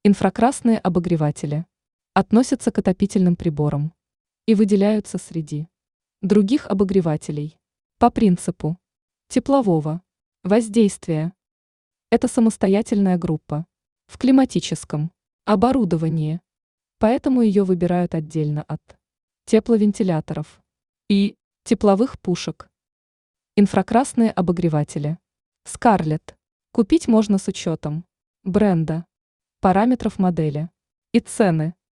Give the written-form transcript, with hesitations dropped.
Инфракрасные обогреватели относятся к отопительным приборам и выделяются среди других обогревателей по принципу теплового воздействия. Это самостоятельная группа в климатическом оборудовании, поэтому ее выбирают отдельно от тепловентиляторов и тепловых пушек. Инфракрасные обогреватели Скарлетт купить можно с учетом бренда, параметров модели и цены.